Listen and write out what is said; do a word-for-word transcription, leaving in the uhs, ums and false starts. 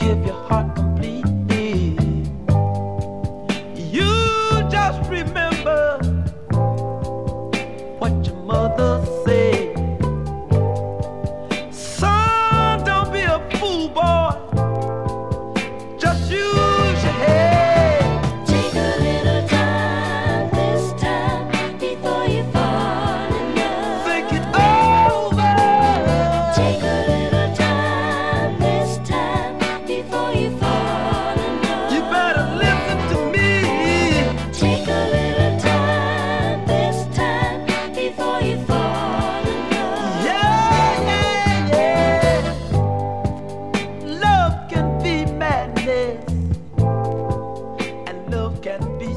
give your heart completely. You just remember what your mother said. Son, don't be a fool, boy. Just use your head. Take a little time this time before you fall in love. Think it over. Take a little time this time before you fall in love. You better listen to me. Take a little time this time before you fall in love. Yeah, yeah, yeah. Love can be madness, and love can be